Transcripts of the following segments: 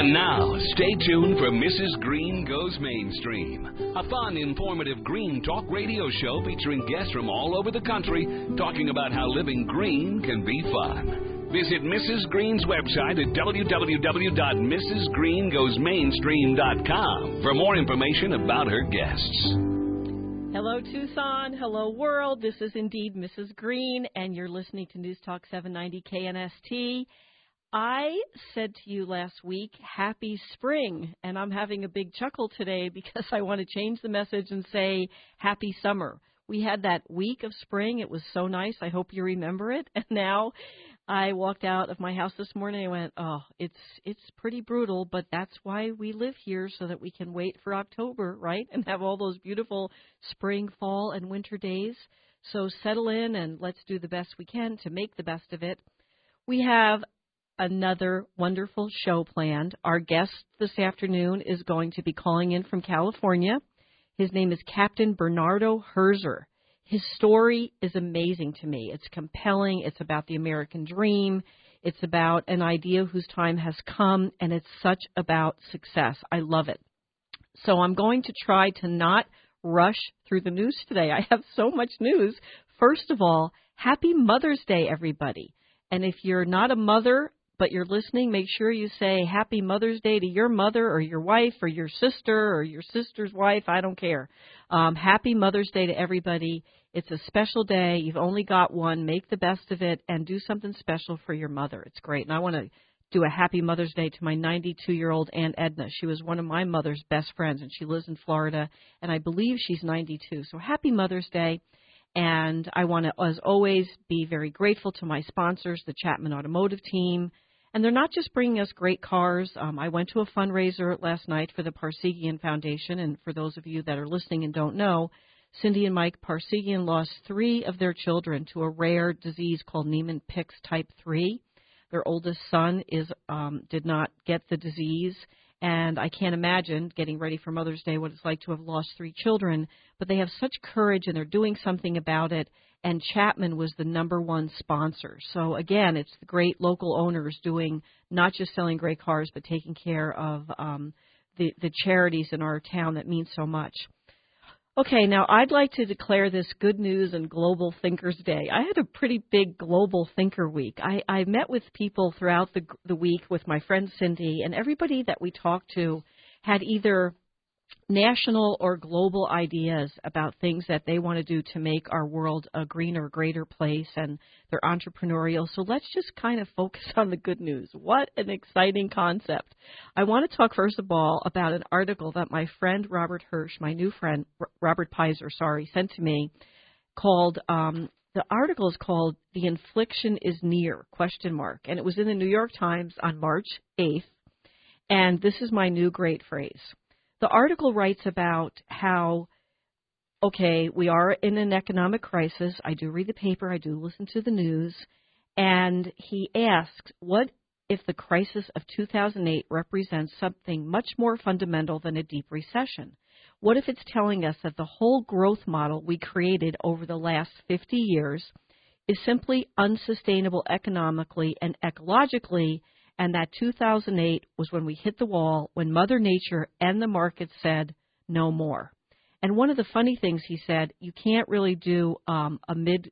And now, stay tuned for Mrs. Green Goes Mainstream, a fun, informative green talk radio show featuring guests from all over the country talking about how living green can be fun. Visit Mrs. Green's website at www.mrsgreengoesmainstream.com for more information about her guests. Hello, Tucson. Hello, world. This is indeed Mrs. Green, and you're listening to News Talk 790 KNST. I said to you last week, happy spring, and I'm having a big chuckle today because I want to change the message and say happy summer. We had that week of spring. It was so nice. I hope you remember it. And now I walked out of my house this morning and I went, oh, it's pretty brutal, but that's why we live here, so that we can wait for October, right, and have all those beautiful spring, fall, and winter days. So settle in and let's do the best we can to make the best of it. We have another wonderful show planned. Our guest this afternoon is going to be calling in from California. His name is Captain Bernardo Herzer. His story is amazing to me. It's compelling. It's about the American dream. It's about an idea whose time has come, and it's such about success. I love it. So I'm going to try to not rush through the news today. I have so much news. First of all, happy Mother's Day, everybody. And if you're not a mother, but you're listening, make sure you say happy Mother's Day to your mother or your wife or your sister or your sister's wife. I don't care. Happy Mother's Day to everybody. It's a special day. You've only got one. Make the best of it and do something special for your mother. It's great. And I want to do a happy Mother's Day to my 92-year-old Aunt Edna. She was one of my mother's best friends, and she lives in Florida, and I believe she's 92. So happy Mother's Day. And I want to, as always, be very grateful to my sponsors, the Chapman Automotive Team. And they're not just bringing us great cars. I went to a fundraiser last night for the Parsegian Foundation. And for those of you that are listening and don't know, Cindy and Mike Parsegian lost 3 of their children to a rare disease called Niemann-Pick's type 3. Their oldest son did not get the disease. And I can't imagine, getting ready for Mother's Day, what it's like to have lost 3 children. But they have such courage, and they're doing something about it. And Chapman was the #1 sponsor. So, again, it's the great local owners doing, not just selling great cars, but taking care of the charities in our town that mean so much. Okay, now I'd like to declare this Good News and Global Thinkers Day. I had a pretty big global thinker week. I met with people throughout the week with my friend Cindy, and everybody that we talked to had either national or global ideas about things that they want to do to make our world a greener, greater place, and they're entrepreneurial. So let's just kind of focus on the good news. What an exciting concept. I want to talk, first of all, about an article that my friend Robert Hirsch, my new friend, Robert Pizer, sent to me, called, the article is called The Infliction is Near, ? And it was in the New York Times on March 8th. And this is my new great phrase. The article writes about how, okay, we are in an economic crisis. I do read the paper. I do listen to the news. And he asks, what if the crisis of 2008 represents something much more fundamental than a deep recession? What if it's telling us that the whole growth model we created over the last 50 years is simply unsustainable economically and ecologically, and that 2008 was when we hit the wall, when Mother Nature and the market said no more? And one of the funny things he said, you can't really do a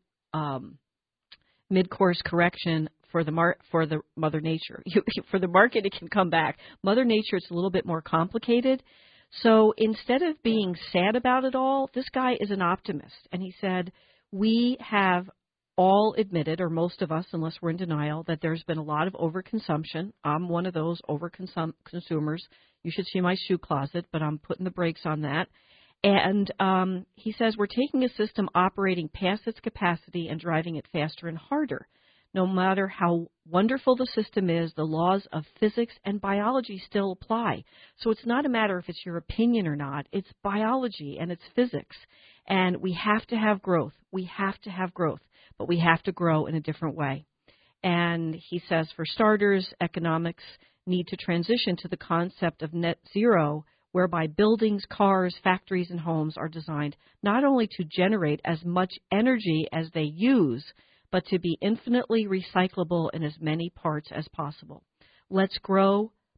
mid-course correction for the Mother Nature. For the market, it can come back. Mother Nature, it's a little bit more complicated. So instead of being sad about it all, this guy is an optimist. And he said, we have all admitted, or most of us, unless we're in denial, that there's been a lot of overconsumption. I'm one of those consumers. You should see my shoe closet, but I'm putting the brakes on that. And he says we're taking a system operating past its capacity and driving it faster and harder. No matter how wonderful the system is, the laws of physics and biology still apply. So it's not a matter if it's your opinion or not. It's biology and it's physics. And we have to have growth. We have to have growth, but we have to grow in a different way. And he says, for starters, economics need to transition to the concept of net zero, whereby buildings, cars, factories, and homes are designed not only to generate as much energy as they use, but to be infinitely recyclable in as many parts as possible. Let's grow,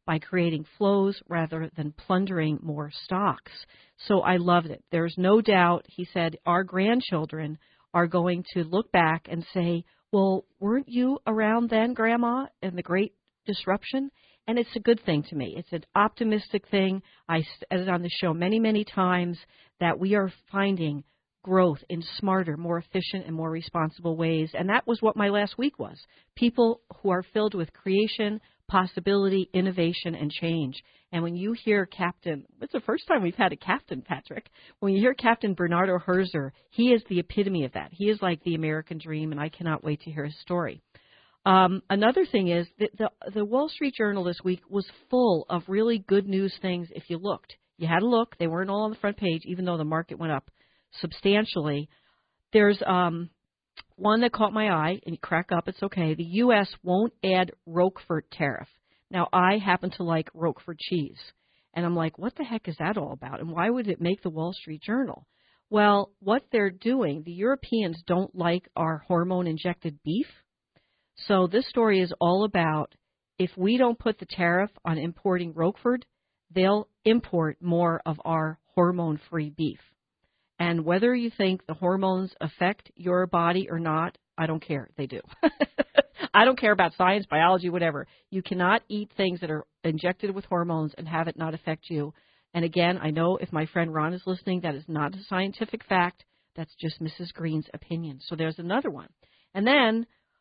by creating flows rather than plundering more stocks. So I loved it. There's no doubt, he said, our grandchildren are going to look back and say, well, weren't you around then, Grandma, in the Great Disruption? And it's a good thing to me. It's an optimistic thing. I said it on the show many, many times that we are finding growth in smarter, more efficient, and more responsible ways. And that was what my last week was. People who are filled with creation, possibility, innovation, and change. And when you hear Captain, it's the first time we've had a captain, Patrick. When you hear Captain Bernardo Herzer, he is the epitome of that. He is like the American dream, and I cannot wait to hear his story. Another thing is that the Wall Street Journal this week was full of really good news things if you looked. You had to look. They weren't all on the front page, even though the market went up substantially. There's one that caught my eye, and you crack up, it's okay. The U.S. won't add Roquefort tariff. Now, I happen to like Roquefort cheese, and I'm like, what the heck is that all about, and why would it make the Wall Street Journal? Well, what they're doing, the Europeans don't like our hormone-injected beef. So this story is all about if we don't put the tariff on importing Roquefort, they'll import more of our hormone-free beef. And whether you think the hormones affect your body or not, I don't care. They do. I don't care about science, biology, whatever. You cannot eat things that are injected with hormones and have it not affect you. And again, I know if my friend Ron is listening, that is not a scientific fact. That's just Mrs. Green's opinion. So there's another one. And then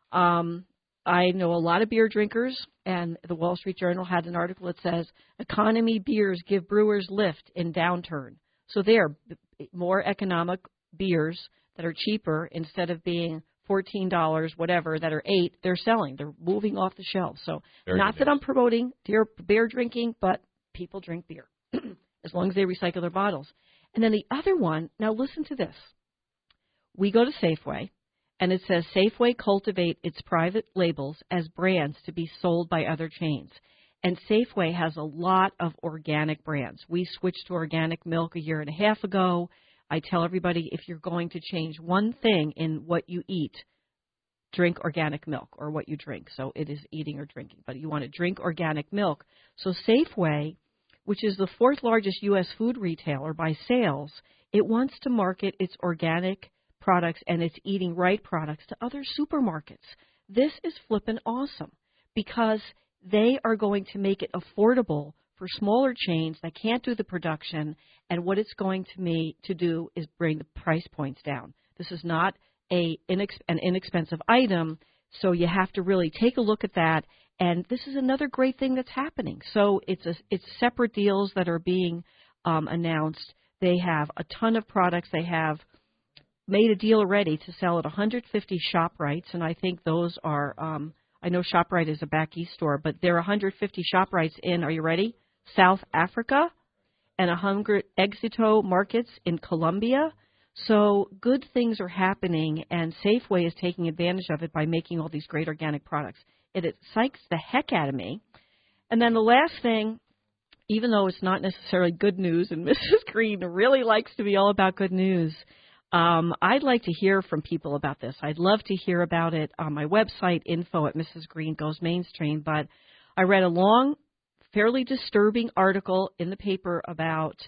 I know a lot of beer drinkers, and the Wall Street Journal had an article that says, economy beers give brewers lift in downturn. So there, more economic beers that are cheaper instead of being $14, whatever, that are $8, they're selling. They're moving off the shelves. So not that I'm promoting beer drinking, but people drink beer as long as they recycle their bottles. And then the other one, now listen to this. We go to Safeway, and it says Safeway cultivate its private labels as brands to be sold by other chains. And Safeway has a lot of organic brands. We switched to organic milk a year and a half ago. I tell everybody, if you're going to change one thing in what you eat, drink organic milk, or what you drink. So it is eating or drinking, but you want to drink organic milk. So Safeway, which is the fourth largest U.S. food retailer by sales, it wants to market its organic products and its eating right products to other supermarkets. This is flippin' awesome because they are going to make it affordable for smaller chains that can't do the production, and what it's going to do is bring the price points down. This is not an inexpensive item, so you have to really take a look at that, and this is another great thing that's happening. So it's separate deals that are being announced. They have a ton of products. They have made a deal already to sell at 150 ShopRites, and I think those are I know ShopRite is a back east store, but there are 150 ShopRites in, are you ready? South Africa, and 100 Exito markets in Colombia. So good things are happening, and Safeway is taking advantage of it by making all these great organic products. It psychs the heck out of me. And then the last thing, even though it's not necessarily good news, and Mrs. Green really likes to be all about good news, I'd like to hear from people about this. I'd love to hear about it on my website, info@mrsgreen.goes-mainstream. But I read a long, fairly disturbing article in the paper about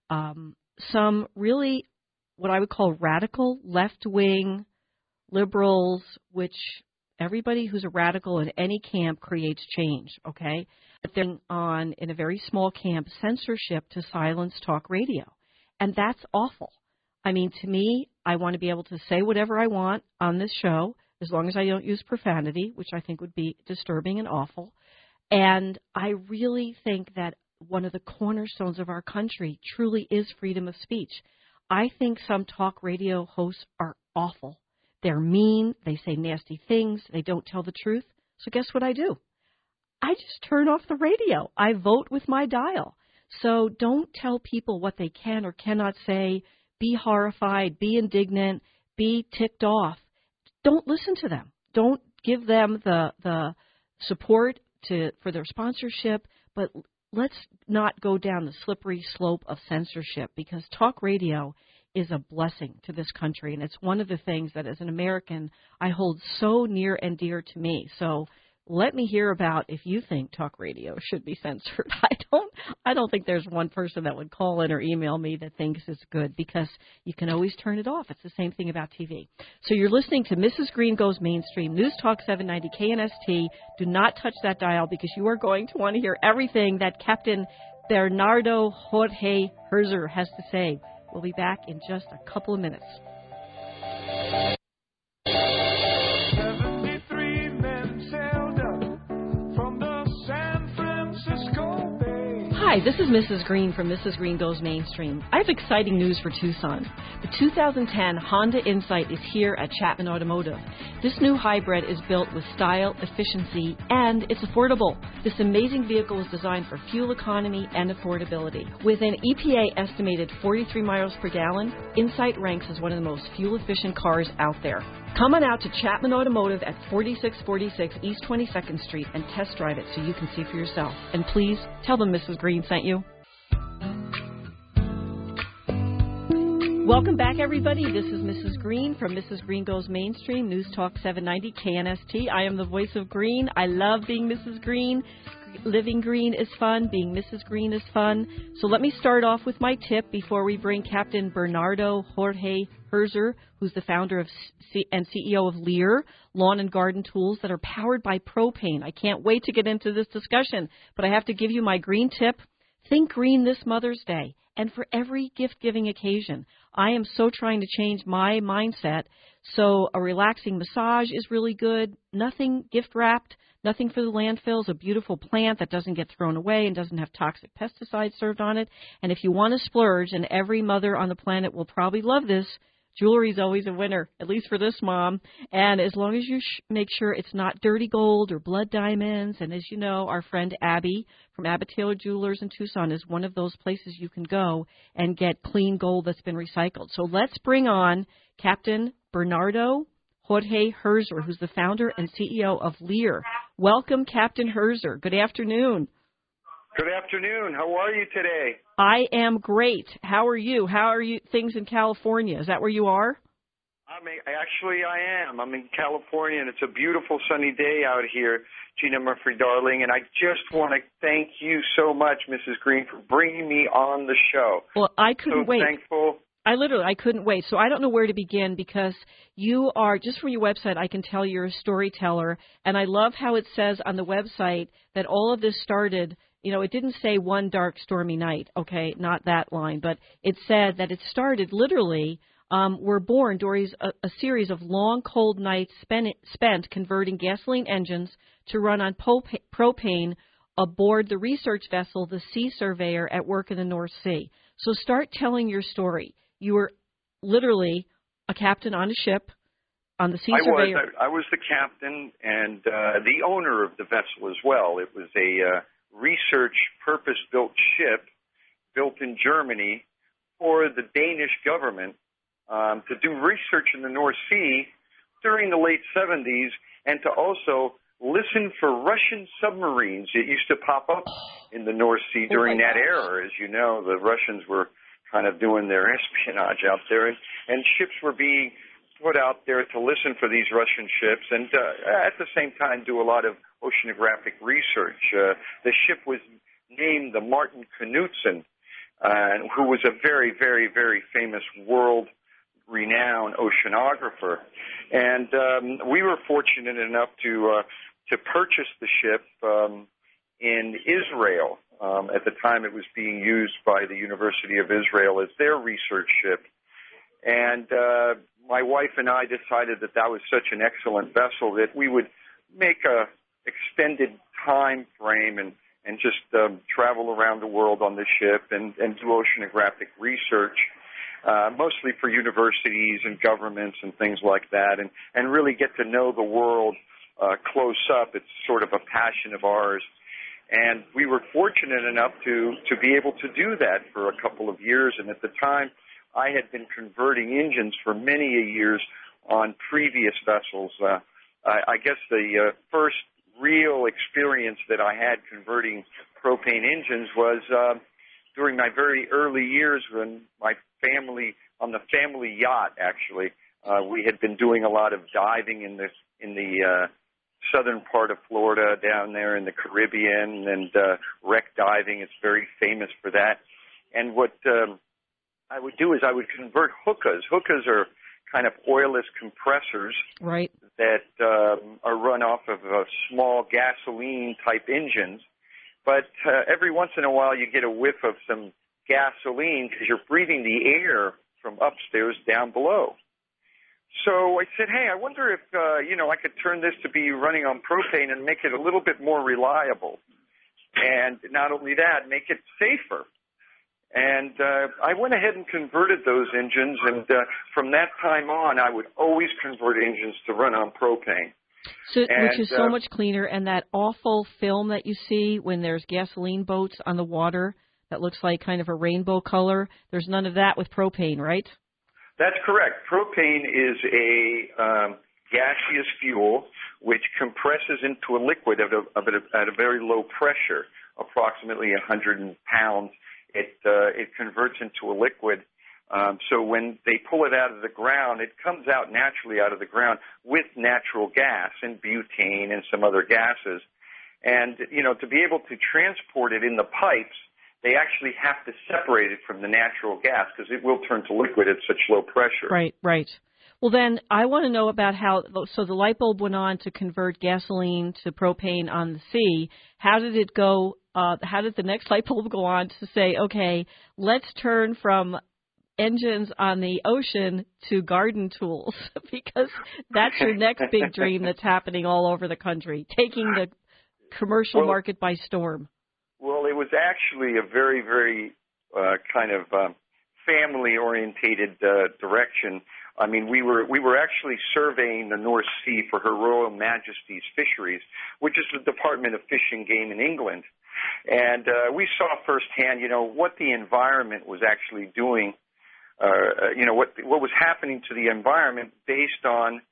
some really what I would call radical left-wing liberals, which everybody who's a radical in any camp creates change, okay? But they're on, in a very small camp, censorship to silence talk radio. And that's awful. I mean, to me, I want to be able to say whatever I want on this show, as long as I don't use profanity, which I think would be disturbing and awful. And I really think that one of the cornerstones of our country truly is freedom of speech. I think some talk radio hosts are awful. They're mean. They say nasty things. They don't tell the truth. So guess what I do? I just turn off the radio. I vote with my dial. So don't tell people what they can or cannot say. Be horrified, be indignant, be ticked off. Don't listen to them. Don't give them the support for their sponsorship, but let's not go down the slippery slope of censorship, because talk radio is a blessing to this country, and it's one of the things that as an American I hold so near and dear to me. So let me hear about if you think talk radio should be censored. I don't think there's one person that would call in or email me that thinks it's good, because you can always turn it off. It's the same thing about TV. So you're listening to Mrs. Green Goes Mainstream, News Talk 790 KNST. Do not touch that dial, because you are going to want to hear everything that Captain Bernardo Jorge Herzer has to say. We'll be back in just a couple of minutes. Hi, this is Mrs. Green from Mrs. Green Goes Mainstream. I have exciting news for Tucson. The 2010 Honda Insight is here at Chapman Automotive. This new hybrid is built with style, efficiency, and it's affordable. This amazing vehicle is designed for fuel economy and affordability. With an EPA estimated 43 miles per gallon, Insight ranks as one of the most fuel-efficient cars out there. Come on out to Chapman Automotive at 4646 East 22nd Street and test drive it so you can see for yourself. And please tell them Mrs. Green sent you. Welcome back, everybody. This is Mrs. Green from Mrs. Green Goes Mainstream, News Talk 790 KNST. I am the voice of Green. I love being Mrs. Green. Living green is fun. Being Mrs. Green is fun. So let me start off with my tip before we bring Captain Bernardo Jorge Herzer, who's the founder of and CEO of Lear Lawn and Garden Tools that are powered by propane. I can't wait to get into this discussion, but I have to give you my green tip. Think green this Mother's Day and for every gift-giving occasion. I am so trying to change my mindset. So a relaxing massage is really good. Nothing gift-wrapped. Nothing for the landfills, a beautiful plant that doesn't get thrown away and doesn't have toxic pesticides served on it. And if you want to splurge, and every mother on the planet will probably love this, jewelry is always a winner, at least for this mom. And as long as you make sure it's not dirty gold or blood diamonds, and as you know, our friend Abby from Abbott Taylor Jewelers in Tucson is one of those places you can go and get clean gold that's been recycled. So let's bring on Captain Bernardo Jorge Herzer, who's the founder and CEO of Lear. Welcome, Captain Herzer. Good afternoon. Good afternoon. How are you today? I am great. How are you? How are you things in California? Is that where you are? I am. I'm in California, and it's a beautiful sunny day out here, Gina Murphy, darling. And I just want to thank you so much, Mrs. Green, for bringing me on the show. Well, I couldn't wait. Thankful. I couldn't wait. So I don't know where to begin, because you are, just from your website, I can tell you're a storyteller. And I love how it says on the website that all of this started, it didn't say one dark, stormy night. Okay, not that line. But it said that it started literally, were born during a series of long, cold nights spent converting gasoline engines to run on propane aboard the research vessel, the Sea Surveyor, at work in the North Sea. So start telling your story. You were literally a captain on a ship on the Sea Surveyor. I was the captain and the owner of the vessel as well. It was a research purpose-built ship built in Germany for the Danish government to do research in the North Sea during the late 70s, and to also listen for Russian submarines that used to pop up in the North Sea during that era. As you know, the Russians were kind of doing their espionage out there, and ships were being put out there to listen for these Russian ships, and at the same time do a lot of oceanographic research. The ship was named the Martin Knudsen, who was a very, very, very famous world-renowned oceanographer. And we were fortunate enough to purchase the ship in Israel. At the time, it was being used by the University of Israel as their research ship. And my wife and I decided that was such an excellent vessel that we would make a extended time frame and just travel around the world on the ship and do oceanographic research, mostly for universities and governments and things like that, and really get to know the world close up. It's sort of a passion of ours. And we were fortunate enough to be able to do that for a couple of years. And at the time, I had been converting engines for many years on previous vessels. I guess the first real experience that I had converting propane engines was during my very early years when my family, on the family yacht, actually, we had been doing a lot of diving in the southern part of Florida, down there in the Caribbean, and wreck diving. It's very famous for that. And what I would do is I would convert hookahs. Hookahs are kind of oilless compressors right. that are run off of small gasoline-type engines. But every once in a while you get a whiff of some gasoline because you're breathing the air from upstairs down below. So I said, hey, I wonder if, I could turn this to be running on propane and make it a little bit more reliable. And not only that, make it safer. And I went ahead and converted those engines, and from that time on, I would always convert engines to run on propane. So, which is so much cleaner, and that awful film that you see when there's gasoline boats on the water that looks like kind of a rainbow color, there's none of that with propane, right? That's correct. Propane is a gaseous fuel which compresses into a liquid at a very low pressure, approximately 100 pounds. It converts into a liquid. So when they pull it out of the ground, it comes out naturally out of the ground with natural gas and butane and some other gases. And, to be able to transport it in the pipes, they actually have to separate it from the natural gas because it will turn to liquid at such low pressure. Right, right. Well, then I want to know about so the light bulb went on to convert gasoline to propane on the sea. How did it go? How did the next light bulb go on to say, okay, let's turn from engines on the ocean to garden tools? Because that's your next big dream that's happening all over the country, taking the commercial market by storm. Well, it was actually a very, very kind of family-orientated direction. I mean, we were actually surveying the North Sea for Her Royal Majesty's Fisheries, which is the Department of Fish and Game in England. And we saw firsthand, what the environment was actually doing, what was happening to the environment based on,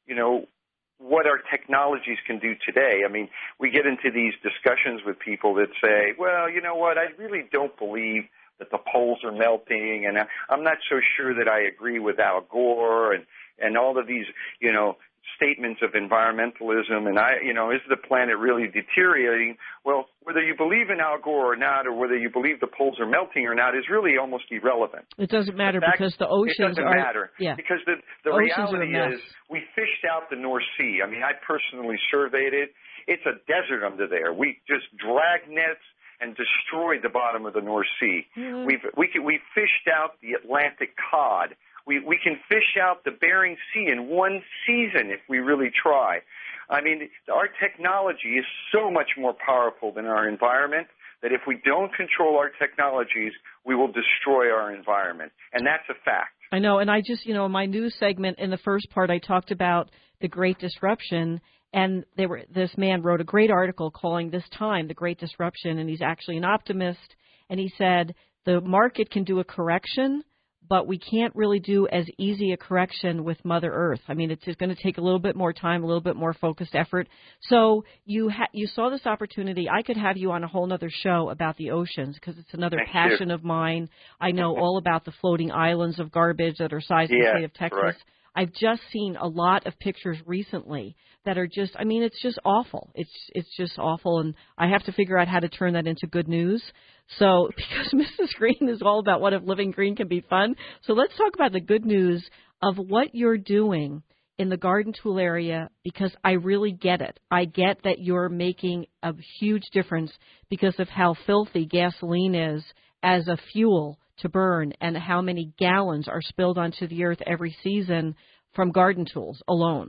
what our technologies can do today. I mean, we get into these discussions with people that say, well, you know what, I really don't believe that the poles are melting, and I'm not so sure that I agree with Al Gore and all of these, statements of environmentalism, and is the planet really deteriorating? Well, whether you believe in Al Gore or not, or whether you believe the poles are melting or not, is really almost irrelevant. It doesn't matter because the oceans are... It doesn't matter. Yeah. Because the reality is we fished out the North Sea. I mean, I personally surveyed it. It's a desert under there. We just drag nets and destroyed the bottom of the North Sea. Mm-hmm. We fished out the Atlantic cod. We can fish out the Bering Sea in one season if we really try. I mean, our technology is so much more powerful than our environment that if we don't control our technologies, we will destroy our environment. And that's a fact. I know. And I just, in my news segment in the first part, I talked about the Great Disruption. And this man wrote a great article calling this time the Great Disruption. And he's actually an optimist. And he said the market can do a correction, but we can't really do as easy a correction with Mother Earth. I mean, it's going to take a little bit more time, a little bit more focused effort. So you saw this opportunity. I could have you on a whole other show about the oceans because it's another passion of mine. I know all about the floating islands of garbage that are size of the state of Texas. Right. I've just seen a lot of pictures recently that are just, I mean, it's just awful. It's just awful, and I have to figure out how to turn that into good news. So, because Mrs. Green is all about what if living green can be fun. So let's talk about the good news of what you're doing in the garden tool area, because I really get it. I get that you're making a huge difference because of how filthy gasoline is as a fuel to burn and how many gallons are spilled onto the earth every season from garden tools alone.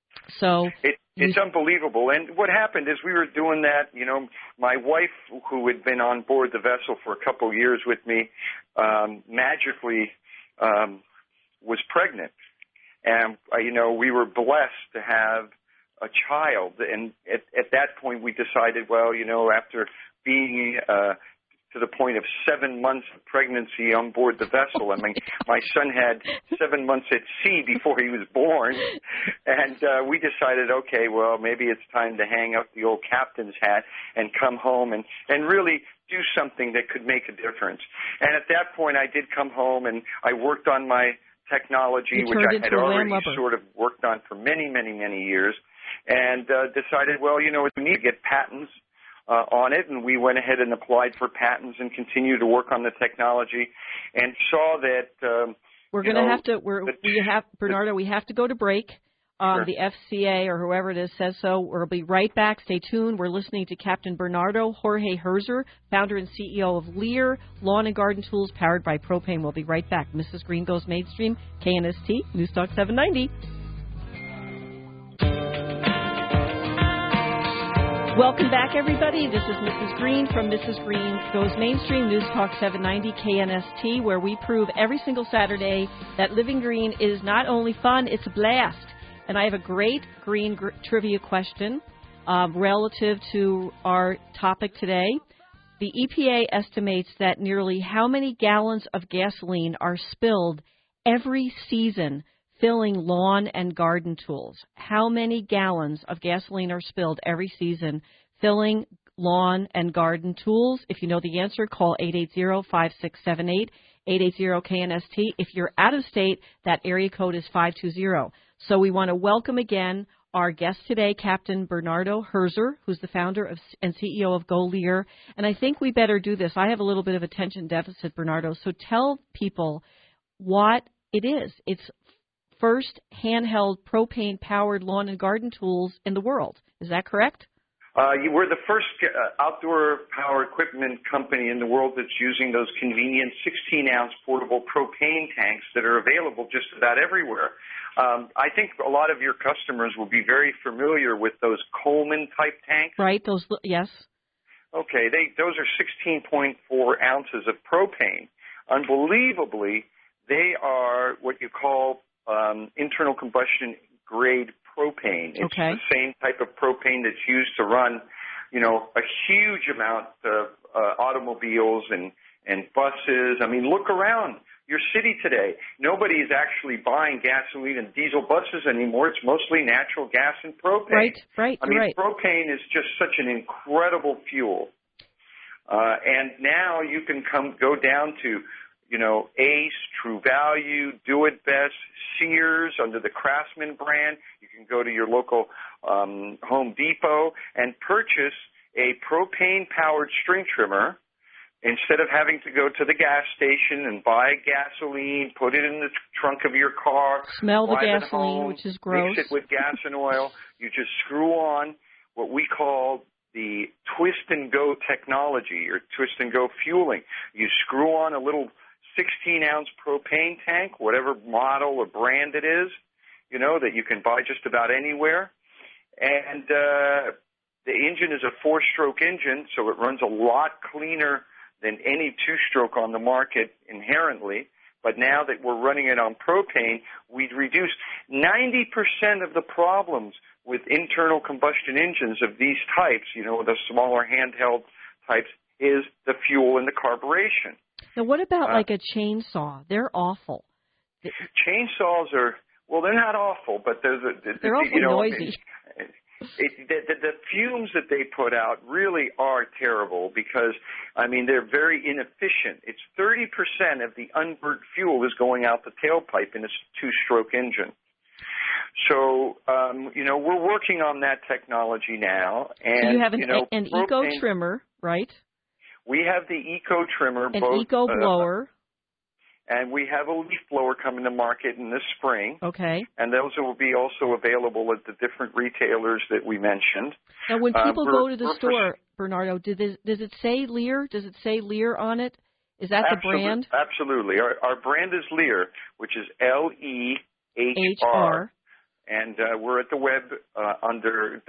So it's unbelievable. And what happened is we were doing that, my wife, who had been on board the vessel for a couple of years with me, magically was pregnant. And, we were blessed to have a child. And at that point we decided, well, after being to the point of 7 months of pregnancy on board the vessel. I mean, my son had 7 months at sea before he was born. And we decided, okay, well, maybe it's time to hang up the old captain's hat and come home and really do something that could make a difference. And at that point, I did come home and I worked on my technology, which I had already sort of worked on for many, many, many years. and decided, well, we need to get patents on it, and we went ahead and applied for patents and continued to work on the technology, and saw that we're going to have to. Bernardo, we have to go to break. Sure. The FCA or whoever it is says so. We'll be right back. Stay tuned. We're listening to Captain Bernardo Jorge Herzer, founder and CEO of Lear Lawn and Garden Tools, powered by propane. We'll be right back. Mrs. Green Goes Mainstream, KNST, News Talk 790. Welcome back, everybody. This is Mrs. Green from Mrs. Green Goes Mainstream, News Talk 790 KNST, where we prove every single Saturday that living green is not only fun, it's a blast. And I have a great green trivia question relative to our topic today. The EPA estimates that nearly how many gallons of gasoline are spilled every season filling lawn and garden tools? How many gallons of gasoline are spilled every season filling lawn and garden tools? If you know the answer, call 880-5678, 880-KNST. If you're out of state, that area code is 520. So we want to welcome again our guest today, Captain Bernardo Herzer, who's the founder and CEO of Go Lear. And I think we better do this. I have a little bit of attention deficit, Bernardo. So tell people what it is. It's first handheld propane-powered lawn and garden tools in the world. Is that correct? We're the first outdoor power equipment company in the world that's using those convenient 16-ounce portable propane tanks that are available just about everywhere. I think a lot of your customers will be very familiar with those Coleman-type tanks. Right, those, yes. Okay, those are 16.4 ounces of propane. Unbelievably, they are what you call internal combustion grade propane. It's okay. The same type of propane that's used to run, a huge amount of automobiles and buses. I mean, look around your city today. Nobody is actually buying gasoline and diesel buses anymore. It's mostly natural gas and propane. Right. I mean, right. propane is just such an incredible fuel. And now you can go down to, Ace, True Value, Do It Best, Sears under the Craftsman brand. You can go to your local Home Depot and purchase a propane-powered string trimmer instead of having to go to the gas station and buy gasoline, put it in the trunk of your car, smell the gasoline, home, which is gross. Mix it with gas and oil. You just screw on what we call the twist-and-go technology or twist-and-go fueling. You screw on a little 16-ounce propane tank, whatever model or brand it is, that you can buy just about anywhere. And the engine is a 4-stroke engine, so it runs a lot cleaner than any 2-stroke on the market inherently. But now that we're running it on propane, we've reduced 90% of the problems with internal combustion engines of these types, the smaller handheld types, is the fuel and the carburation. Now, what about like a chainsaw? They're awful. Chainsaws are, they're not awful, but they're awful noisy. The fumes that they put out really are terrible because, they're very inefficient. It's 30% of the unburnt fuel is going out the tailpipe in a 2-stroke engine. So, we're working on that technology now. And, so you have an Eco trimmer, right? We have the Eco trimmer. An Eco blower. And we have a leaf blower coming to market in the spring. Okay. And those will be also available at the different retailers that we mentioned. Now, when people go to the store, Bernardo, does it say Lear? Does it say Lear on it? Is that the brand? Absolutely. Our brand is Lear, which is Lehr. And we're at the web under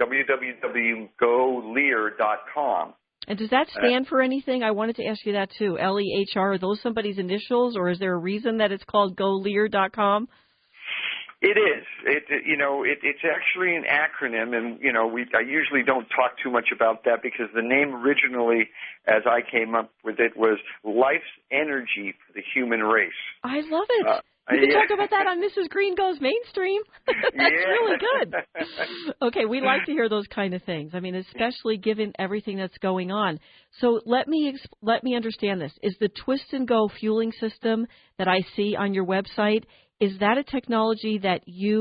www.golear.com. And does that stand for anything? I wanted to ask you that, too. Lehr, are those somebody's initials, or is there a reason that it's called golear.com? It is. It's actually an acronym, and, I usually don't talk too much about that because the name originally, as I came up with it, was Life's Energy for the Human Race. I love it. We can talk about that on Mrs. Green Goes Mainstream. That's really good. Okay, we like to hear those kind of things. Especially given everything that's going on. So let me understand this. Is the twist and go fueling system that I see on your website, is that a technology that you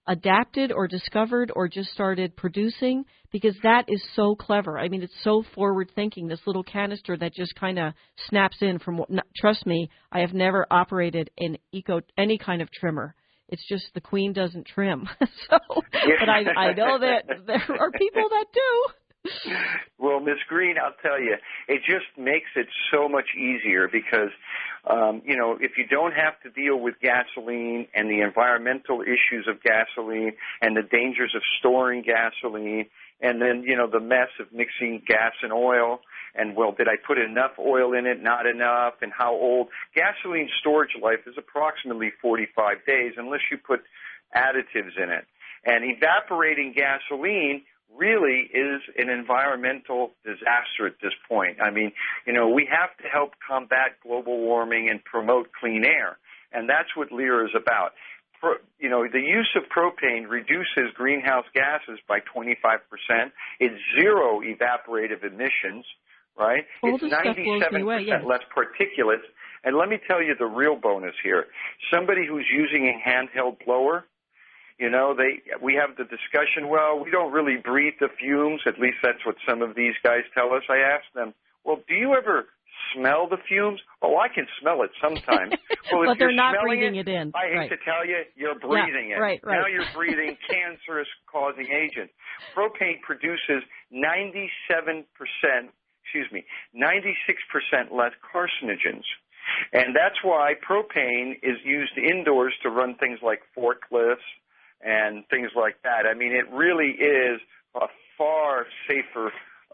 adapted or discovered or just started producing? Because that is so clever. I mean, it's so forward-thinking, this little canister that just kind of snaps in from, trust me, I have never operated in any kind of trimmer. It's just the queen doesn't trim. But I know that there are people that do. Well, Miss Green, I'll tell you, it just makes it so much easier because, if you don't have to deal with gasoline and the environmental issues of gasoline and the dangers of storing gasoline and then, the mess of mixing gas and oil and, well, did I put enough oil in it, not enough, and how old? Gasoline storage life is approximately 45 days unless you put additives in it. And evaporating gasoline really is an environmental disaster at this point. I mean, we have to help combat global warming and promote clean air, and that's what Lear is about. The use of propane reduces greenhouse gases by 25%. It's zero evaporative emissions, right? It's 97% less particulates. And let me tell you the real bonus here. Somebody who's using a handheld blower, we have the discussion, well, we don't really breathe the fumes. At least that's what some of these guys tell us. I ask them, well, do you ever smell the fumes? Oh, I can smell it sometimes. Well, but they're not breathing it in. I hate to tell you, you're breathing it. Right. Now you're breathing cancerous-causing agent. Propane produces 96% less carcinogens. And that's why propane is used indoors to run things like forklifts and things like that. I mean, it really is a far safer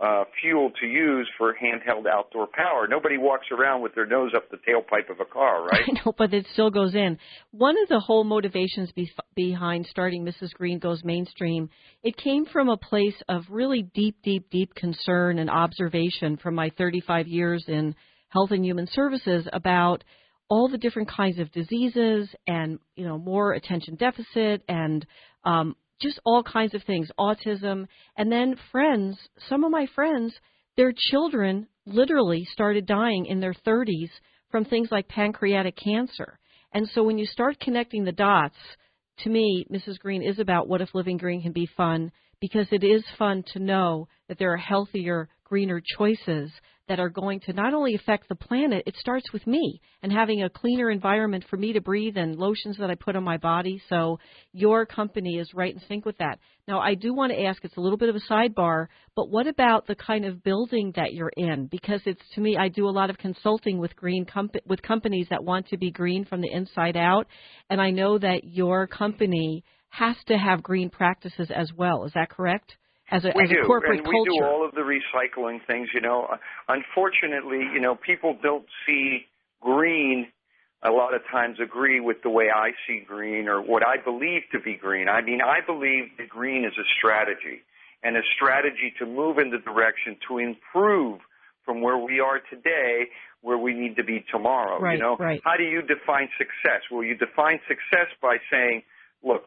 fuel to use for handheld outdoor power. Nobody walks around with their nose up the tailpipe of a car, right? I know, but it still goes in. One of the whole motivations behind starting Mrs. Green Goes Mainstream, it came from a place of really deep, deep, deep concern and observation from my 35 years in health and human services about all the different kinds of diseases and, more attention deficit and just all kinds of things, autism. And then some of my friends, their children literally started dying in their 30s from things like pancreatic cancer. And so when you start connecting the dots, to me, Mrs. Green is about what if living green can be fun, because it is fun to know that there are healthier, greener choices that are going to not only affect the planet, it starts with me and having a cleaner environment for me to breathe and lotions that I put on my body. So your company is right in sync with that. Now, I do want to ask, it's a little bit of a sidebar, but what about the kind of building that you're in? Because to me, I do a lot of consulting with with companies that want to be green from the inside out. And I know that your company has to have green practices as well. Is that correct? As a corporate and culture. We do all of the recycling things, Unfortunately, people don't see green a lot of times agree with the way I see green or what I believe to be green. I mean, I believe that green is a strategy, and a strategy to move in the direction to improve from where we are today, where we need to be tomorrow. Right, right. How do you define success? Well, you define success by saying, look,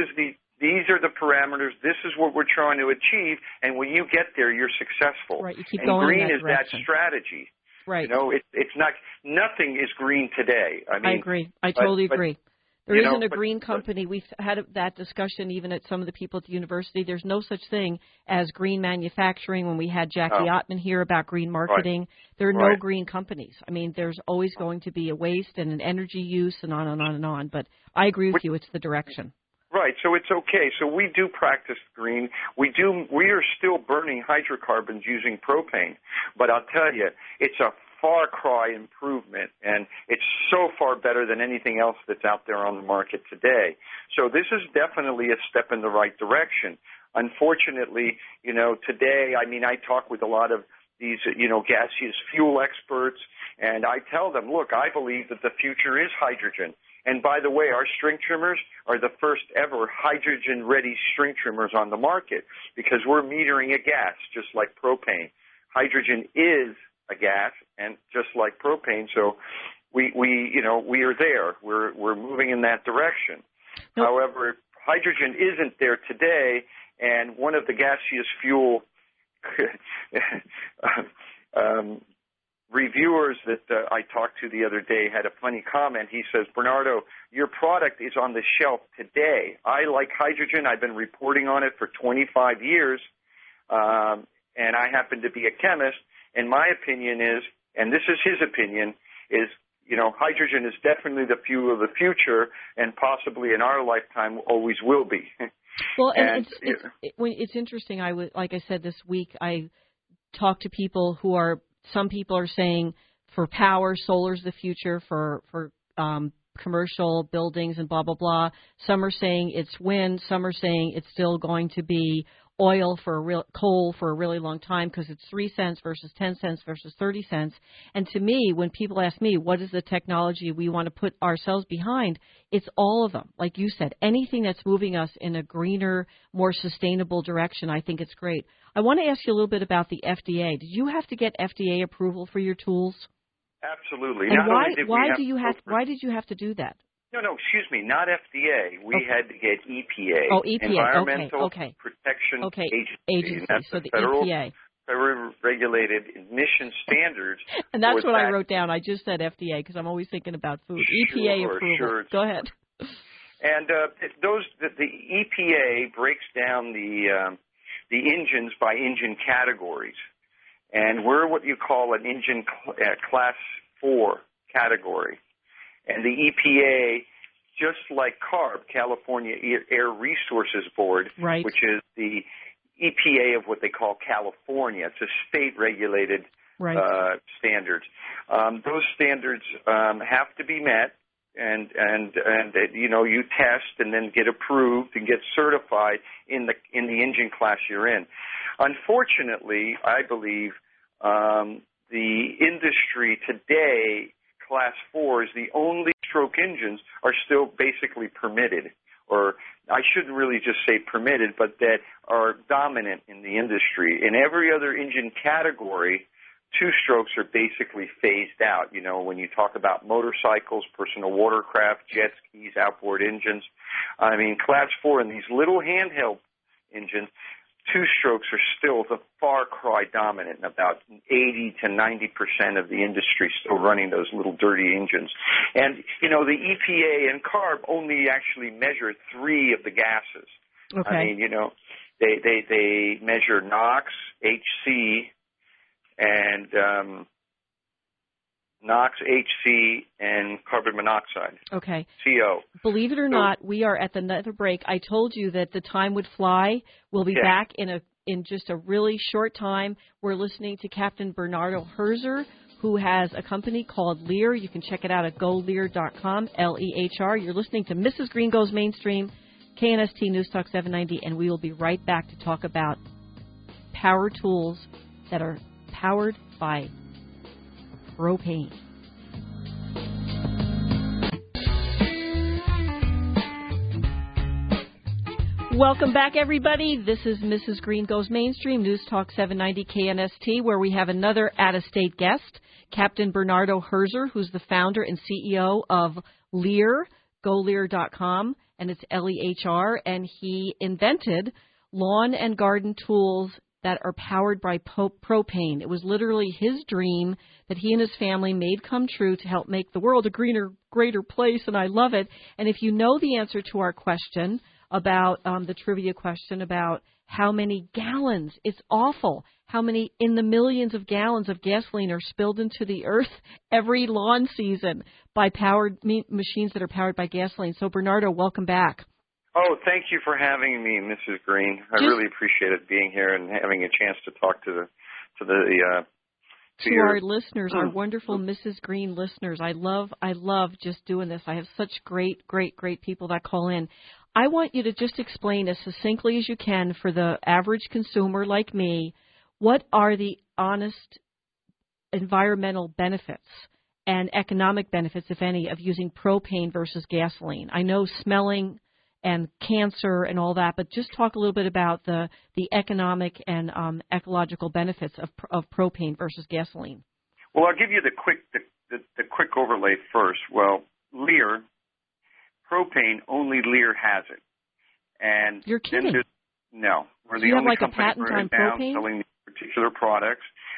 these are the parameters. This is what we're trying to achieve, and when you get there, you're successful. Right, you keep and going green in that is direction. that strategy. Right. It's not. Nothing is green today. I agree. I totally agree. There isn't a green company. We've had that discussion even at some of the people at the university. There's no such thing as green manufacturing. When we had Jackie Ottman here about green marketing, there are no green companies. I mean, there's always going to be a waste and an energy use and on and on and on. But I agree with you. It's the direction. Right, so it's okay. So we do practice green. We are still burning hydrocarbons using propane, but I'll tell you, it's a far cry improvement, and it's so far better than anything else that's out there on the market today. So this is definitely a step in the right direction. Unfortunately, today, I talk with a lot of these, gaseous fuel experts, and I tell them, look, I believe that the future is hydrogen. And by the way, our string trimmers are the first ever hydrogen-ready string trimmers on the market because we're metering a gas just like propane. Hydrogen is a gas, and just like propane, so we are there. We're moving in that direction. Nope. However, hydrogen isn't there today, and one of the gaseous fuel reviewers that I talked to the other day had a funny comment. He says, Bernardo, your product is on the shelf today. I like hydrogen. I've been reporting on it for 25 years, and I happen to be a chemist. And my opinion is, and this is his opinion, is, hydrogen is definitely the fuel of the future, and possibly in our lifetime always will be. Well, and it's interesting. Like I said this week, I talked to people some people are saying for power, solar's the future for commercial buildings and blah, blah, blah. Some are saying it's wind. Some are saying it's still going to be coal for a really long time because it's 3 cents versus 10 cents versus 30 cents. And to me, when people ask me, what is the technology we want to put ourselves behind, it's all of them. Like you said, anything that's moving us in a greener, more sustainable direction, I think it's great. I want to ask you a little bit about the FDA. Did you have to get FDA approval for your tools? Absolutely. And why did you have to do that? No, excuse me, not FDA. We had to get EPA. Oh, EPA. Environmental Okay. Protection Agency. That's so the EPA. Federal regulated emission standards. And that's what I wrote down. I just said FDA because I'm always thinking about food. EPA approval. Sure. Go ahead. And the EPA breaks down the engines by engine categories. And we're what you call an engine class 4 category. And the EPA, just like CARB, California Air Resources Board, right, which is the EPA of what they call California. It's a state-regulated standards. Those standards have to be met, and you test and then get approved and get certified in the engine class you're in. Unfortunately, I believe the industry today, Class 4, is the only stroke engines are still basically permitted, or I shouldn't really just say permitted, but that are dominant in the industry. In every other engine category, 2 strokes are basically phased out. When you talk about motorcycles, personal watercraft, jet skis, outboard engines, Class 4 and these little handheld engines, 2 strokes are still the far cry dominant. About 80 to 90% of the industry still running those little dirty engines. And, the EPA and CARB only actually measure 3 of the gases. Okay. They measure NOx, HC, and carbon monoxide. Okay. CO. Believe it or not, we are at the another break. I told you that the time would fly. We'll be back in just a really short time. We're listening to Captain Bernardo Herzer, who has a company called Lear. You can check it out at golear.com, Lehr. You're listening to Mrs. Green Goes Mainstream, KNST News Talk 790, and we will be right back to talk about power tools that are powered by propane. Welcome back, everybody. This is Mrs. Green Goes Mainstream, News Talk 790 KNST, where we have another out-of-state guest, Captain Bernardo Herzer, who's the founder and CEO of Lear, golear.com, and it's Lehr, and he invented lawn and garden tools that are powered by propane. It was literally his dream that he and his family made come true to help make the world a greener, greater place, and I love it. And if you know the answer to our question about the trivia question about how many gallons, it's awful, how many in the millions of gallons of gasoline are spilled into the earth every lawn season by machines that are powered by gasoline. So, Bernardo, welcome back. Oh, thank you for having me, Mrs. Green. I really appreciate it being here and having a chance to talk to our listeners, our wonderful Mrs. Green listeners. I love just doing this. I have such great people that call in. I want you to just explain as succinctly as you can for the average consumer like me, what are the honest environmental benefits and economic benefits, if any, of using propane versus gasoline? I know smelling and cancer and all that, but just talk a little bit about the economic and ecological benefits of propane versus gasoline. Well, I'll give you the quick overlay first. Well, Lear, propane, only Lear has it. And you're kidding? No. We're Do the you only have like a company patent on propane? selling these particular products.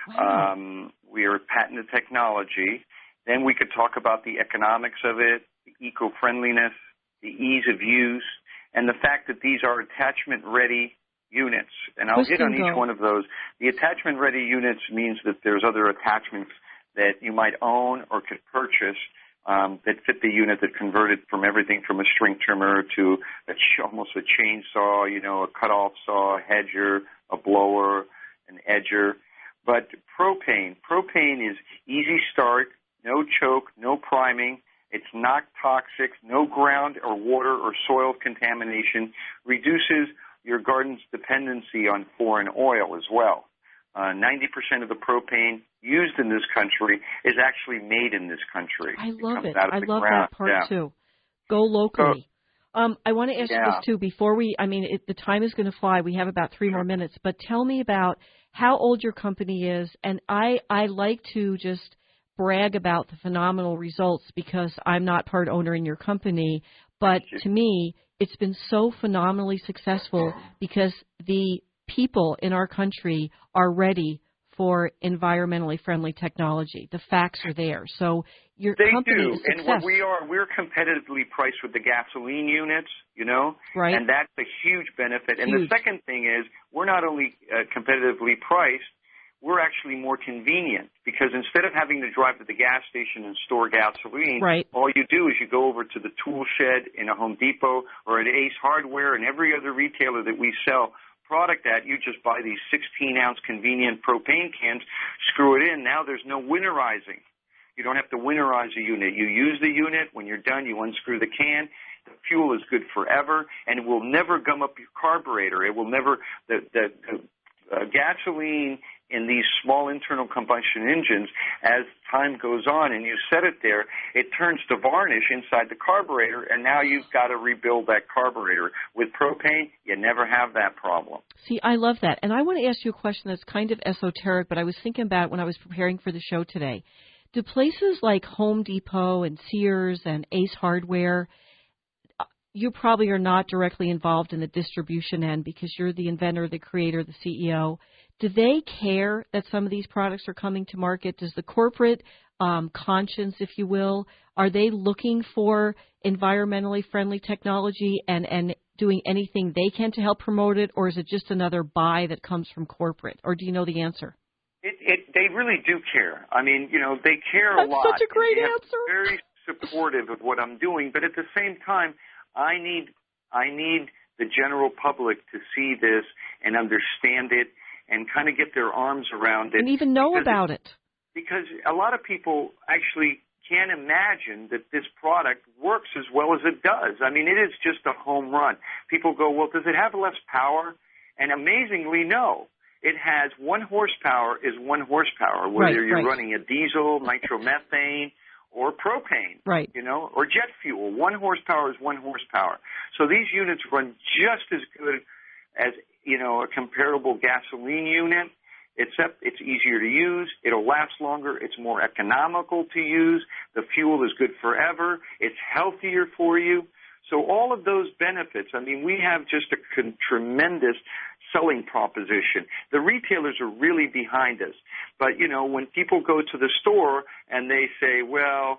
Wow. We are patented technology. Then we could talk about the economics of it, the eco-friendliness, the ease of use, and the fact that these are attachment-ready units. And I'll hit on each one of those. The attachment-ready units means that there's other attachments that you might own or could purchase that fit the unit, that converted from everything from a string trimmer to almost a chainsaw, a cut-off saw, a hedger, a blower, an edger. But propane is easy start, no choke, no priming. It's not toxic, no ground or water or soil contamination, reduces your garden's dependency on foreign oil as well. 90% of the propane used in this country is actually made in this country. I love it. I love that part too. Go locally. I want to ask you this too before the time is going to fly. We have about 3 more minutes, but tell me about how old your company is. And I like to just brag about the phenomenal results because I'm not part owner in your company, but to me, it's been so phenomenally successful because the people in our country are ready for environmentally friendly technology. The facts are there. So your company is success. And what we're competitively priced with the gasoline units, right. And that's a huge benefit. Huge. And the second thing is we're not only competitively priced, we're actually more convenient because instead of having to drive to the gas station and store gasoline, right. all you do is you go over to the tool shed in a Home Depot or at Ace Hardware and every other retailer that we sell product at, you just buy these 16-ounce convenient propane cans, screw it in. Now there's no winterizing. You don't have to winterize a unit. You use the unit. When you're done, you unscrew the can. The fuel is good forever, and it will never gum up your carburetor. It will never gasoline in these small internal combustion engines, as time goes on and you set it there, it turns to varnish inside the carburetor, and now you've got to rebuild that carburetor. With propane, you never have that problem. See, I love that. And I want to ask you a question that's kind of esoteric, but I was thinking about it when I was preparing for the show today. Do places like Home Depot and Sears and Ace Hardware, you probably are not directly involved in the distribution end because you're the inventor, the creator, the CEO. Do they care that some of these products are coming to market? Does the corporate conscience, if you will, are they looking for environmentally friendly technology and doing anything they can to help promote it, or is it just another buy that comes from corporate? Or do you know the answer? They really do care. I mean, they care a lot. That's such a great answer. Very supportive of what I'm doing, but at the same time, I need the general public to see this and understand it and kind of get their arms around it. And even know about it. Because a lot of people actually can't imagine that this product works as well as it does. I mean, it is just a home run. People go, well, does it have less power? And amazingly, no. It has 1 horsepower is 1 horsepower, whether you're running a diesel, nitromethane, or propane, right? Or jet fuel. 1 horsepower is 1 horsepower. So these units run just as good as, a comparable gasoline unit, except it's easier to use. It'll last longer. It's more economical to use. The fuel is good forever. It's healthier for you. So all of those benefits, I mean, we have just a tremendous selling proposition. The retailers are really behind us. But, when people go to the store and they say, well,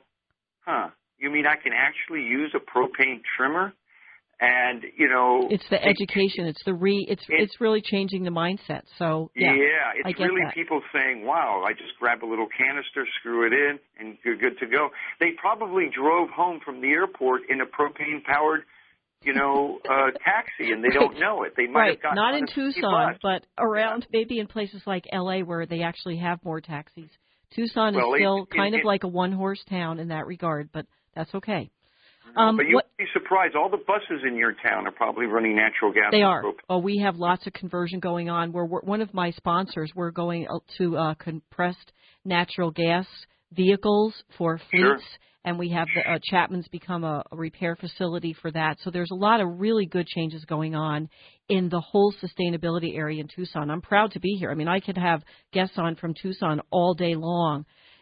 you mean I can actually use a propane trimmer? And, it's the education. It's really changing the mindset. So, it's really people saying, wow, I just grab a little canister, screw it in, and you're good to go. They probably drove home from the airport in a propane-powered, taxi, and they don't know it. They might have gotten not in Tucson, but around maybe in places like L.A. where they actually have more taxis. Tucson is still kind of like a 1-horse town in that regard, but that's okay. But you'll be surprised. All the buses in your town are probably running natural gas. They are. Oh, we have lots of conversion going on. We're one of my sponsors. We're going to compressed natural gas vehicles for fleets, and we have the Chapman's become a repair facility for that. So there's a lot of really good changes going on in the whole sustainability area in Tucson. I'm proud to be here. I mean, I could have guests on from Tucson all day long.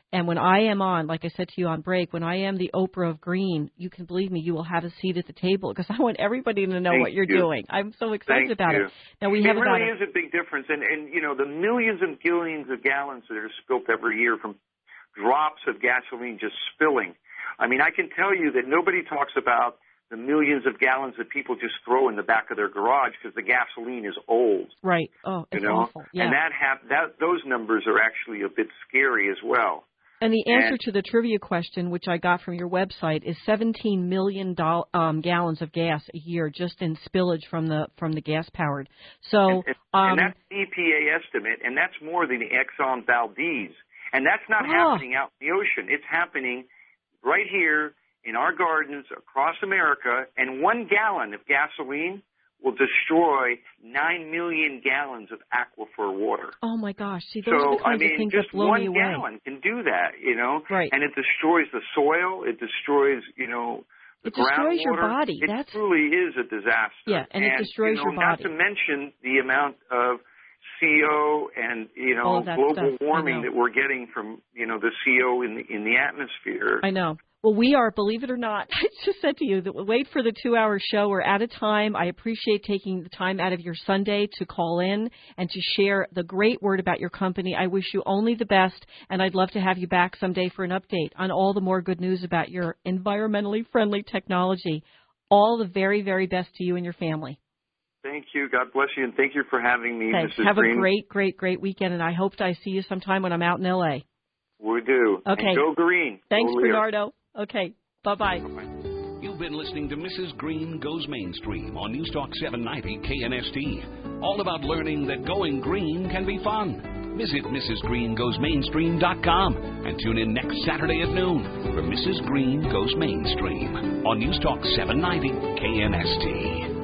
And when I am on, like I said to you on break, when I am the Oprah of green, you can believe me, you will have a seat at the table because I want everybody to know what you're doing. I'm so excited about it. Now we have it really is a big difference. And, you know, the millions and billions of gallons that are spilled every year from drops of gasoline just spilling. I mean, I can tell you that nobody talks about the millions of gallons that people just throw in the back of their garage because the gasoline is old. Right. Oh, it's awful. Yeah. And those numbers are actually a bit scary as well. And the answer to the trivia question, which I got from your website, is 17 million gallons of gas a year just in spillage from the gas powered. So and that's the EPA estimate, and that's more than the Exxon Valdez. And that's not happening out in the ocean. It's happening right here in our gardens across America, and 1 gallon of gasoline will destroy 9 million gallons of aquifer water. Oh, my gosh. See, those are the kinds of things that blow me away. Just 1 gallon can do that, you know. Right. And it destroys the soil. It destroys, you know, the groundwater. It destroys your body. It truly is a disaster. Yeah, and it destroys your body. Not to mention the amount of CO and, you know, global warming that we're getting from, you know, the CO in the atmosphere. I know. Well, we are, believe it or not, I just said to you that we'll wait for the 2-hour show. We're out of time. I appreciate taking the time out of your Sunday to call in and to share the great word about your company. I wish you only the best, and I'd love to have you back someday for an update on all the more good news about your environmentally friendly technology. All the very, very best to you and your family. Thank you. God bless you, and thank you for having me, Thanks. Mrs. Have Green. a great weekend, and I hope I see you sometime when I'm out in L.A. We do. Okay. And go green. Thanks, go Bernardo. Okay. Bye-bye. You've been listening to Mrs. Green Goes Mainstream on News Talk 790 KNST. All about learning that going green can be fun. Visit MrsGreenGoesMainstream.com and tune in next Saturday at noon for Mrs. Green Goes Mainstream on News Talk 790 KNST.